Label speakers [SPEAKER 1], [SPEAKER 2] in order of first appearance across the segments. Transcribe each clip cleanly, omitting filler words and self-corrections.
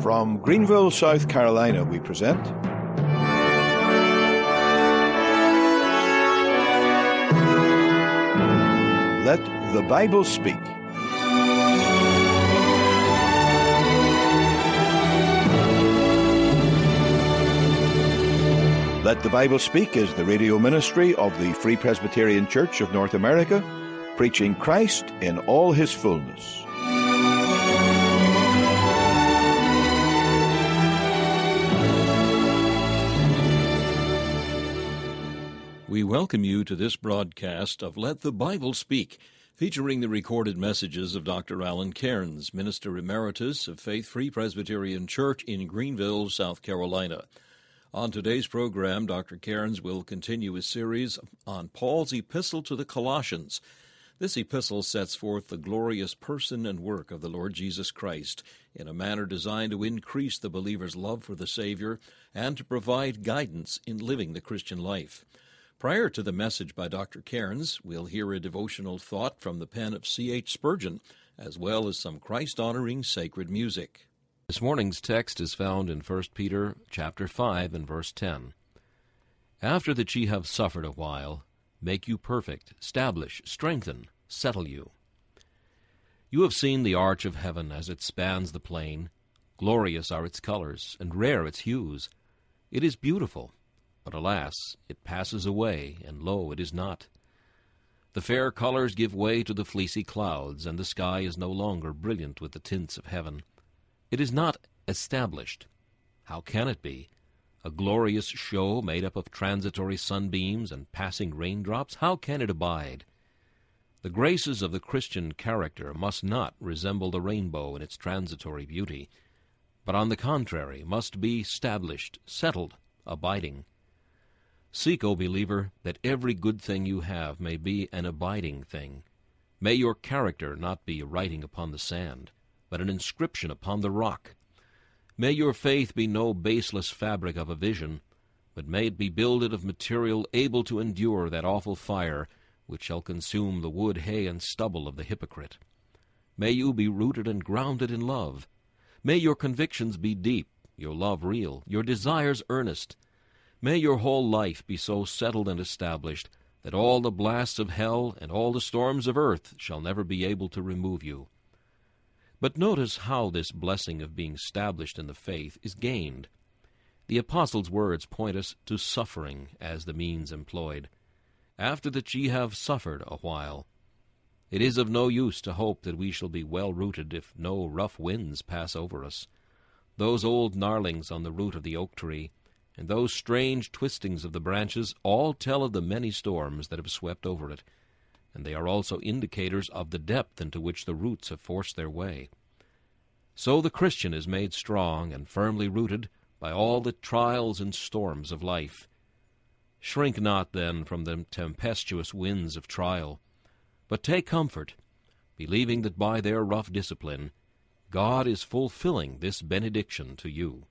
[SPEAKER 1] From Greenville, South Carolina, we present Let the Bible Speak. Let the Bible Speak is the radio ministry of the Free Presbyterian Church of North America, preaching Christ in all his fullness.
[SPEAKER 2] We welcome you to this broadcast of Let the Bible Speak, featuring the recorded messages of Dr. Alan Cairns, Minister Emeritus of Faith Free Presbyterian Church in Greenville, South Carolina. On today's program, Dr. Cairns will continue his series on Paul's epistle to the Colossians. This epistle sets forth the glorious person and work of the Lord Jesus Christ in a manner designed to increase the believer's love for the Savior and to provide guidance in living the Christian life. Prior to the message by Dr. Cairns, we'll hear a devotional thought from the pen of C.H. Spurgeon, as well as some Christ-honoring sacred music.
[SPEAKER 3] This morning's text is found in 1 Peter chapter 5 and verse 10. After that ye have suffered a while, make you perfect, establish, strengthen, settle you. You have seen the arch of heaven as it spans the plain. Glorious are its colors, and rare its hues. It is beautiful. But alas, it passes away, and lo, it is not. The fair colors give way to the fleecy clouds, and the sky is no longer brilliant with the tints of heaven. It is not established. How can it be? A glorious show made up of transitory sunbeams and passing raindrops, how can it abide? The graces of the Christian character must not resemble the rainbow in its transitory beauty, but on the contrary must be established, settled, abiding. Seek, O believer, that every good thing you have may be an abiding thing. May your character not be a writing upon the sand, but an inscription upon the rock. May your faith be no baseless fabric of a vision, but may it be builded of material able to endure that awful fire which shall consume the wood, hay, and stubble of the hypocrite. May you be rooted and grounded in love. May your convictions be deep, your love real, your desires earnest. May your whole life be so settled and established that all the blasts of hell and all the storms of earth shall never be able to remove you. But notice how this blessing of being established in the faith is gained. The apostle's words point us to suffering as the means employed. After that ye have suffered a while. It is of no use to hope that we shall be well rooted if no rough winds pass over us. Those old gnarlings on the root of the oak tree, and those strange twistings of the branches all tell of the many storms that have swept over it, and they are also indicators of the depth into which the roots have forced their way. So the Christian is made strong and firmly rooted by all the trials and storms of life. Shrink not, then, from the tempestuous winds of trial, but take comfort, believing that by their rough discipline God is fulfilling this benediction to you.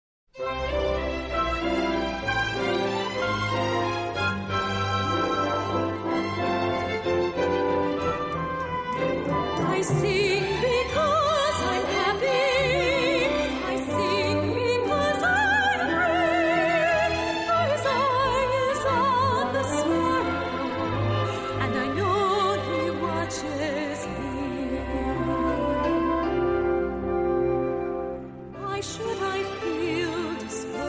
[SPEAKER 4] I sing because I'm happy. I sing because I'm free. For his eye is on the sparrow, and I know he watches me. Why should I feel despair?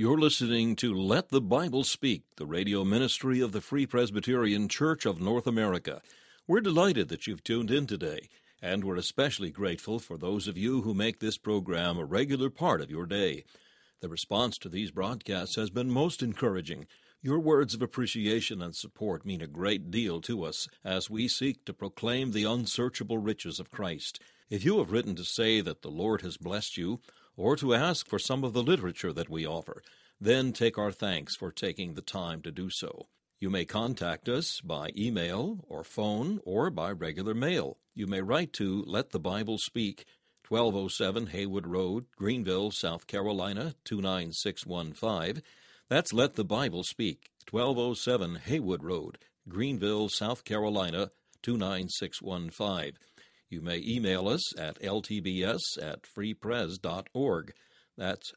[SPEAKER 2] You're listening to Let the Bible Speak, the radio ministry of the Free Presbyterian Church of North America. We're delighted that you've tuned in today, and we're especially grateful for those of you who make this program a regular part of your day. The response to these broadcasts has been most encouraging. Your words of appreciation and support mean a great deal to us as we seek to proclaim the unsearchable riches of Christ. If you have written to say that the Lord has blessed you, or to ask for some of the literature that we offer, then take our thanks for taking the time to do so. You may contact us by email or phone or by regular mail. You may write to Let the Bible Speak, 1207 Haywood Road, Greenville, South Carolina, 29615. That's Let the Bible Speak, 1207 Haywood Road, Greenville, South Carolina, 29615. You may email us at ltbs@freepres.org. That's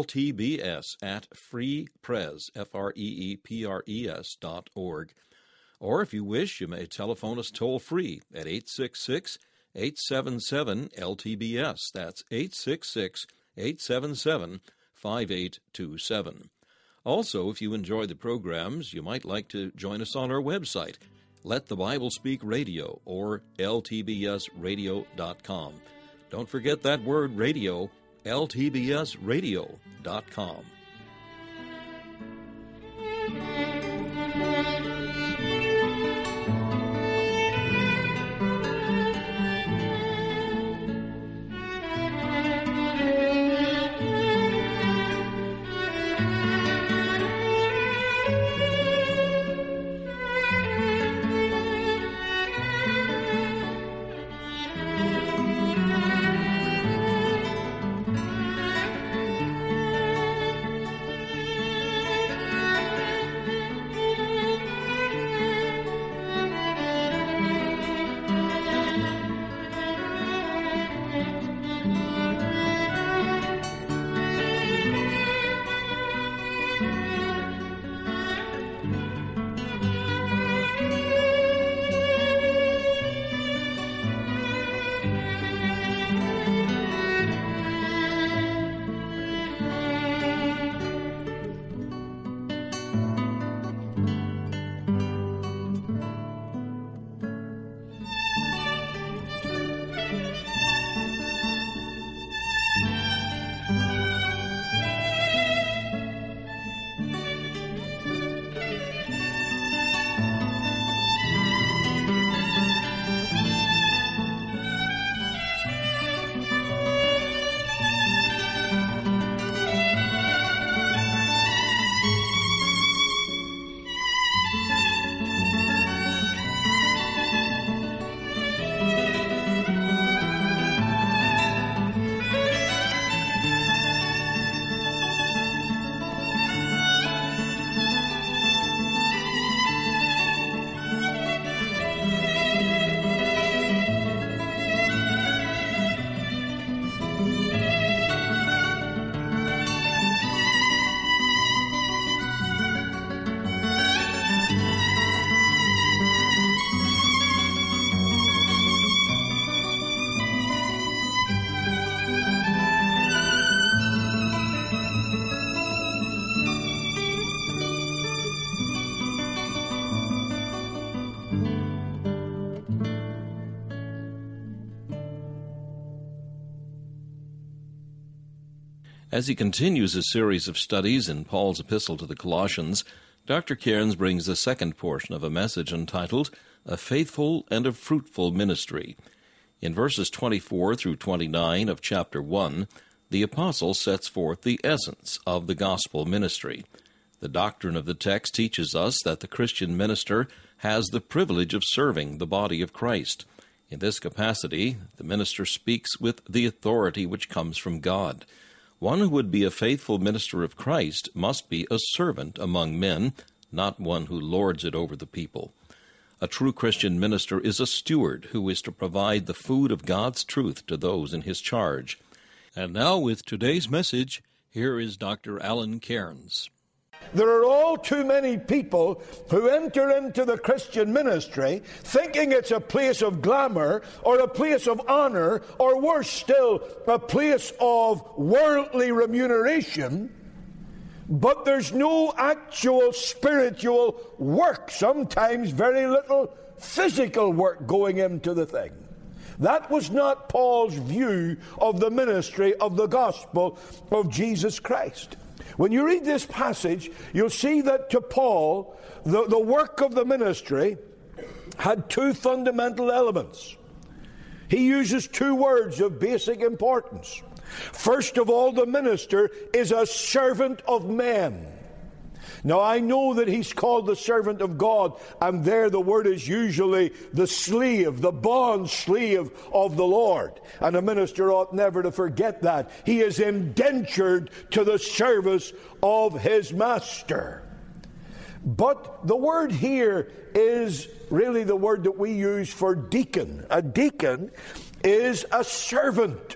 [SPEAKER 2] ltbs@freepres.org. Or if you wish, you may telephone us toll-free at 866-877-LTBS. That's 866-877-5827. Also, if you enjoy the programs, you might like to join us on our website, Let the Bible Speak Radio, or ltbsradio.com. Don't forget that word radio, ltbsradio.com. As he continues his series of studies in Paul's epistle to the Colossians, Dr. Cairns brings the second portion of a message entitled, A Faithful and a Fruitful Ministry. In verses 24 through 29 of chapter 1, the apostle sets forth the essence of the gospel ministry. The doctrine of the text teaches us that the Christian minister has the privilege of serving the body of Christ. In this capacity, the minister speaks with the authority which comes from God. One who would be a faithful minister of Christ must be a servant among men, not one who lords it over the people. A true Christian minister is a steward who is to provide the food of God's truth to those in his charge. And now, with today's message, here is Dr. Alan Cairns.
[SPEAKER 1] There are all too many people who enter into the Christian ministry thinking it's a place of glamour or a place of honor, or worse still, a place of worldly remuneration. but there's no actual spiritual work, sometimes very little physical work going into the thing. That was not Paul's view of the ministry of the gospel of Jesus Christ. When you read this passage, you'll see that to Paul, the work of the ministry had two fundamental elements. He uses two words of basic importance. First of all, the minister is a servant of men. Now, I know that he's called the servant of God, and there the word is usually the slave, the bond slave of the Lord. And a minister ought never to forget that. He is indentured to the service of his master. But the word here is really the word that we use for deacon. A deacon is a servant.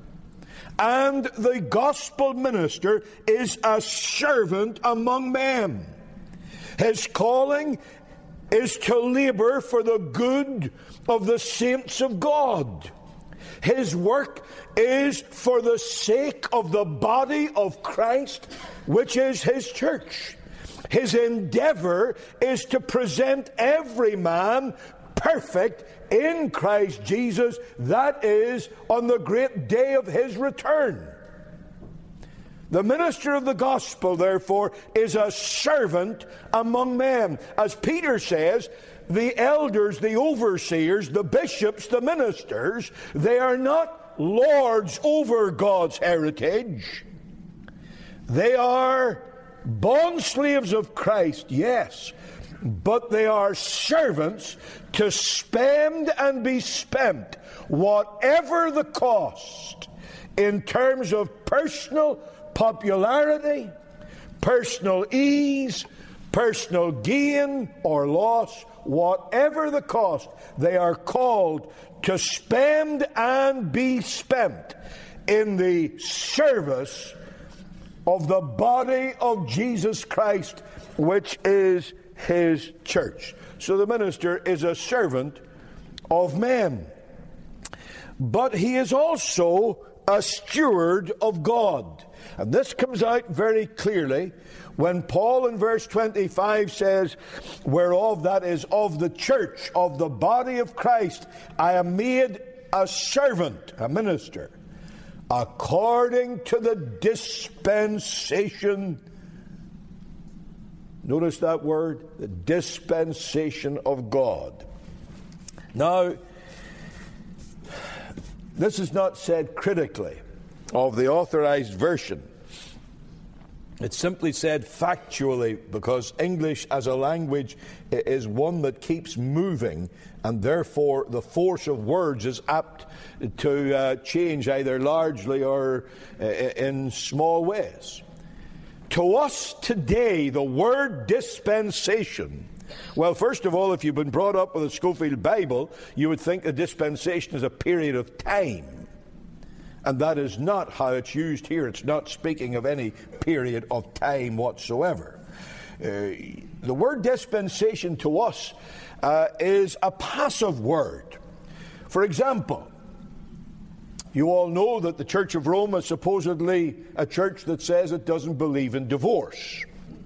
[SPEAKER 1] And the gospel minister is a servant among men. His calling is to labor for the good of the saints of God. His work is for the sake of the body of Christ, which is his church. His endeavor is to present every man perfect in Christ Jesus, that is, on the great day of his return. The minister of the gospel, therefore, is a servant among men. As Peter says, the elders, the overseers, the bishops, the ministers, they are not lords over God's heritage. They are bondslaves of Christ, yes, but they are servants to spend and be spent, whatever the cost, in terms of personal popularity, personal ease, personal gain or loss, whatever the cost, they are called to spend and be spent in the service of the body of Jesus Christ, which is his church. So the minister is a servant of men. But he is also a steward of God. And this comes out very clearly when Paul in verse 25 says, whereof, that is, of the church, of the body of Christ, I am made a servant, a minister, according to the dispensation. Notice that word, the dispensation of God. Now, this is not said critically of the Authorized Version. It's simply said factually, because English as a language is one that keeps moving, and therefore the force of words is apt to change either largely or in small ways. To us today, the word dispensation, well, first of all, if you've been brought up with a Scofield Bible, you would think a dispensation is a period of time. And that is not how it's used here. It's not speaking of any period of time whatsoever. The word dispensation to us is a passive word. For example, you all know that the Church of Rome is supposedly a church that says it doesn't believe in divorce.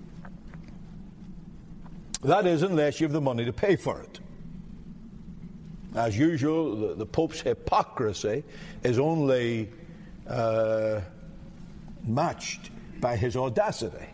[SPEAKER 1] That is, unless you have the money to pay for it. As usual, the Pope's hypocrisy is only matched by his audacity.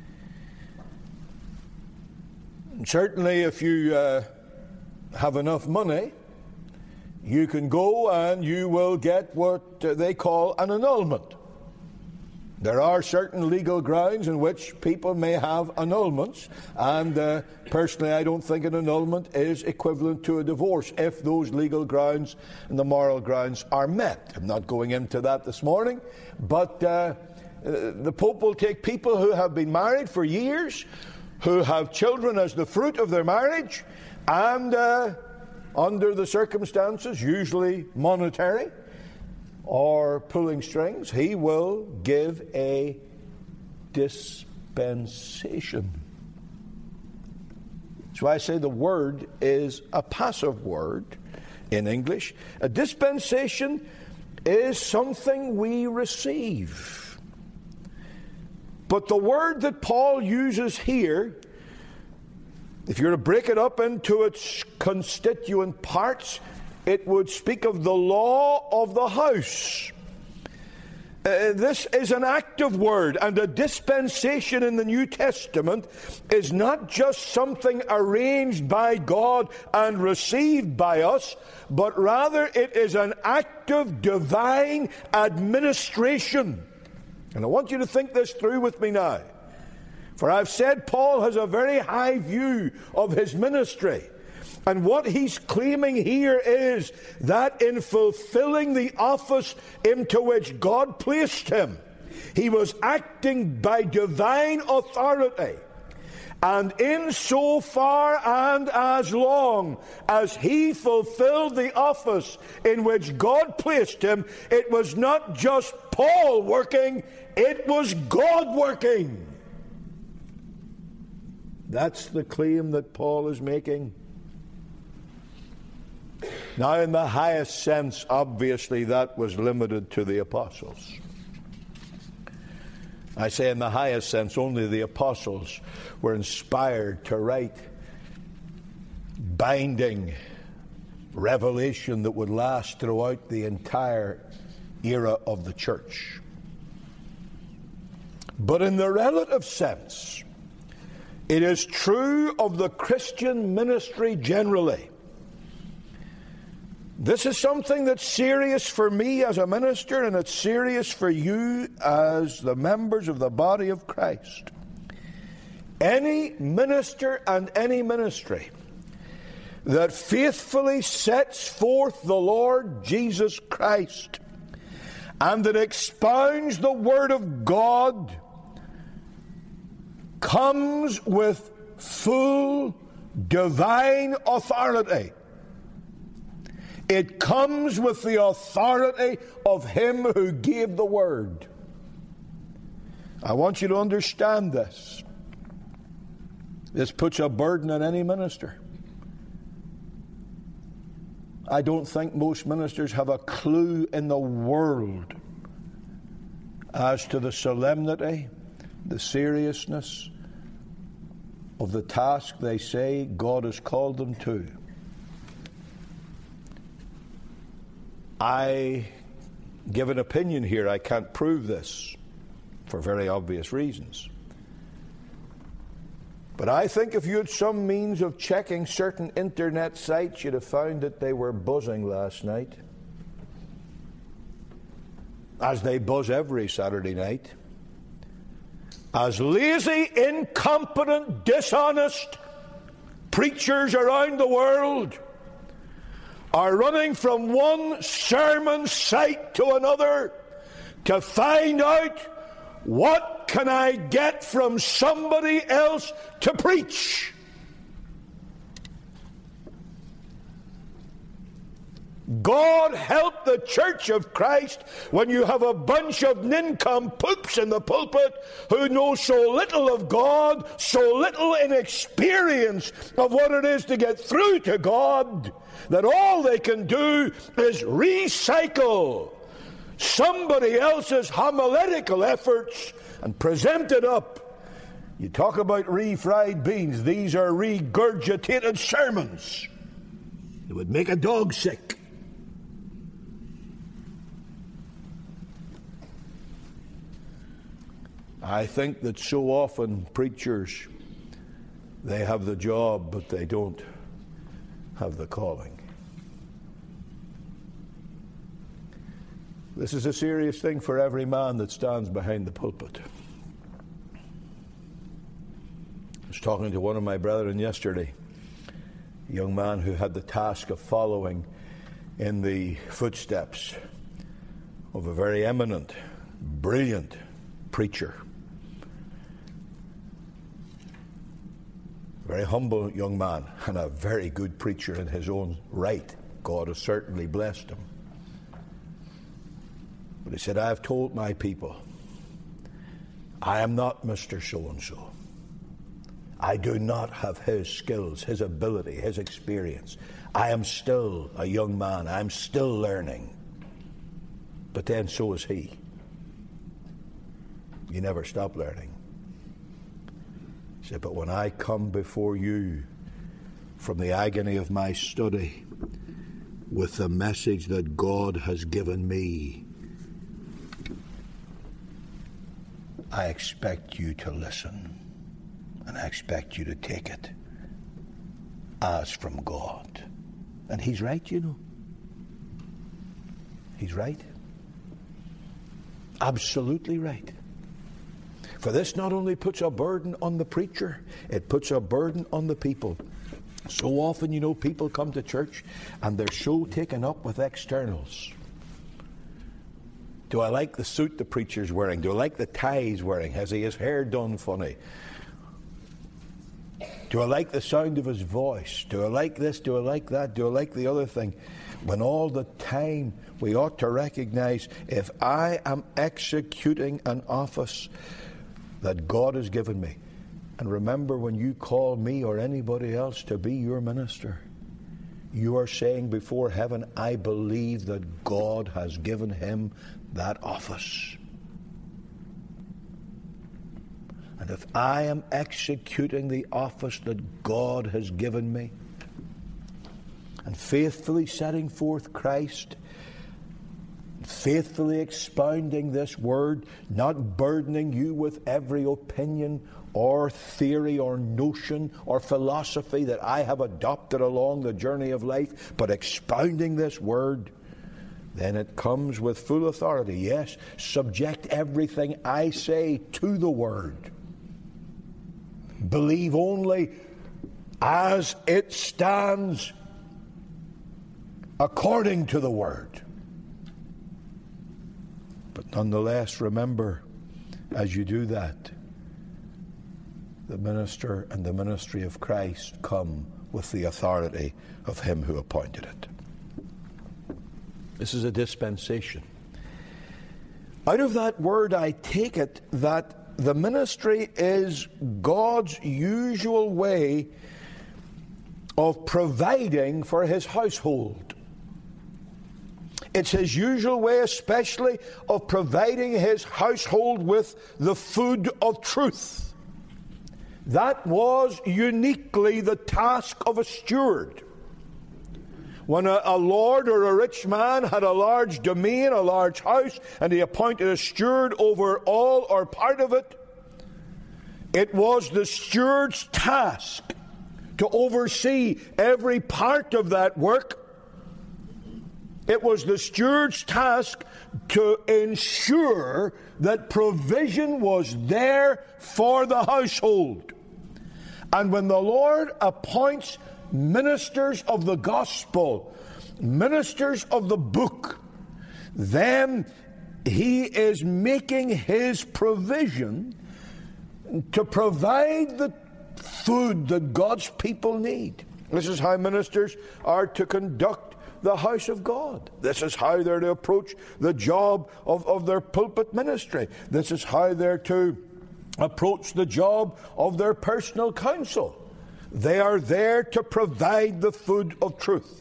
[SPEAKER 1] And certainly, if you have enough money, you can go and you will get what they call an annulment. There are certain legal grounds in which people may have annulments, and personally I don't think an annulment is equivalent to a divorce if those legal grounds and the moral grounds are met. I'm not going into that this morning, but the Pope will take people who have been married for years, who have children as the fruit of their marriage, and under the circumstances, usually monetary or pulling strings, he will give a dispensation. That's why I say the word is a passive word in English. A dispensation is something we receive. But the word that Paul uses here, if you're to break it up into its constituent parts, it would speak of the law of the house. This is an active word, and a dispensation in the New Testament is not just something arranged by God and received by us, but rather it is an active divine administration. And I want you to think this through with me now. For I've said Paul has a very high view of his ministry. And what he's claiming here is that in fulfilling the office into which God placed him, he was acting by divine authority. And in so far and as long as he fulfilled the office in which God placed him, it was not just Paul working, it was God working. That's the claim that Paul is making. Now, in the highest sense, obviously, that was limited to the apostles. I say in the highest sense, only the apostles were inspired to write binding revelation that would last throughout the entire era of the church. But in the relative sense, it is true of the Christian ministry generally. This is something that's serious for me as a minister, and it's serious for you as the members of the body of Christ. Any minister and any ministry that faithfully sets forth the Lord Jesus Christ and that expounds the Word of God comes with full divine authority. It comes with the authority of Him who gave the Word. I want you to understand this. This puts a burden on any minister. I don't think most ministers have a clue in the world as to the solemnity, the seriousness of the task they say God has called them to. I give an opinion here. I can't prove this for very obvious reasons. But I think if you had some means of checking certain internet sites, you'd have found that they were buzzing last night, as they buzz every Saturday night. As lazy, incompetent, dishonest preachers around the world are running from one sermon site to another to find out what can I get from somebody else to preach. God help the Church of Christ when you have a bunch of nincompoops in the pulpit who know so little of God, so little in experience of what it is to get through to God, that all they can do is recycle somebody else's homiletical efforts and present it up. You talk about refried beans. These are regurgitated sermons. It would make a dog sick. I think that so often preachers, they have the job, but they don't have the calling. This is a serious thing for every man that stands behind the pulpit. I was talking to one of my brethren yesterday, a young man who had the task of following in the footsteps of a very eminent, brilliant preacher. Very humble young man and a very good preacher in his own right. God has certainly blessed him. But he said, I have told my people, I am not Mr. So-and-so. I do not have his skills, his ability, his experience. I am still a young man. I'm still learning. But then so is he. You never stop learning. Say, but when I come before you from the agony of my study with the message that God has given me, I expect you to listen, and I expect you to take it as from God. And he's right, you know. He's right. Absolutely right. For this not only puts a burden on the preacher, it puts a burden on the people. So often, you know, people come to church and they're so taken up with externals. Do I like the suit the preacher's wearing? Do I like the tie he's wearing? Has he his hair done funny? Do I like the sound of his voice? Do I like this? Do I like that? Do I like the other thing? When all the time we ought to recognize, if I am executing an office that God has given me, and remember, when you call me or anybody else to be your minister, you are saying before heaven, I believe that God has given him that office. And if I am executing the office that God has given me, and faithfully setting forth Christ, faithfully expounding this word, not burdening you with every opinion or theory or notion or philosophy that I have adopted along the journey of life, but expounding this word, then it comes with full authority. Yes, subject everything I say to the word. Believe only as it stands according to the word. But nonetheless, remember, as you do that, the minister and the ministry of Christ come with the authority of him who appointed it. This is a dispensation. Out of that word, I take it that the ministry is God's usual way of providing for his household. It's his usual way, especially, of providing his household with the food of truth. That was uniquely the task of a steward. When a lord or a rich man had a large domain, a large house, and he appointed a steward over all or part of it, it was the steward's task to oversee every part of that work. It was the steward's task to ensure that provision was there for the household. And when the Lord appoints ministers of the gospel, ministers of the book, then he is making his provision to provide the food that God's people need. This is how ministers are to conduct the house of God. This is how they're to approach the job of their pulpit ministry. This is how they're to approach the job of their personal counsel. They are there to provide the food of truth.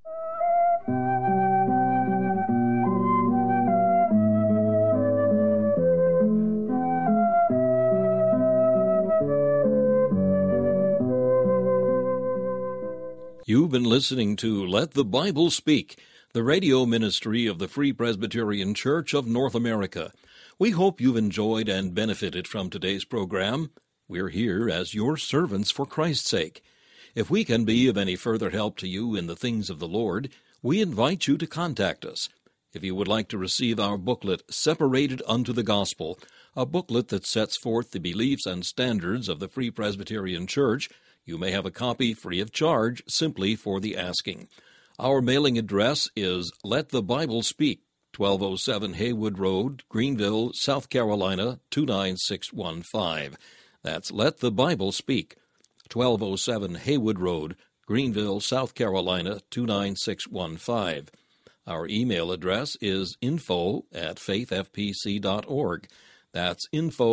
[SPEAKER 2] You've been listening to Let the Bible Speak, the radio ministry of the Free Presbyterian Church of North America. We hope you've enjoyed and benefited from today's program. We're here as your servants for Christ's sake. If we can be of any further help to you in the things of the Lord, we invite you to contact us. If you would like to receive our booklet, Separated Unto the Gospel, a booklet that sets forth the beliefs and standards of the Free Presbyterian Church, you may have a copy free of charge simply for the asking. Our mailing address is Let the Bible Speak, 1207 Haywood Road, Greenville, South Carolina, 29615. That's Let the Bible Speak, 1207 Haywood Road, Greenville, South Carolina, 29615. Our email address is info@faithfpc.org. That's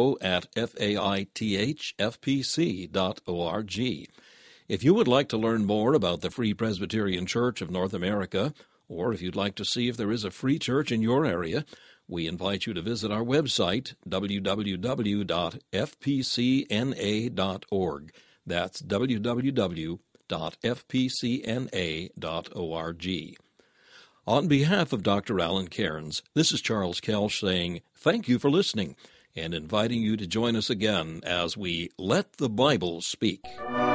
[SPEAKER 2] info@faithfpc.org. If you would like to learn more about the Free Presbyterian Church of North America, or if you'd like to see if there is a free church in your area, we invite you to visit our website, www.fpcna.org. That's www.fpcna.org. On behalf of Dr. Alan Cairns, this is Charles Kelsch saying thank you for listening and inviting you to join us again as we Let the Bible Speak.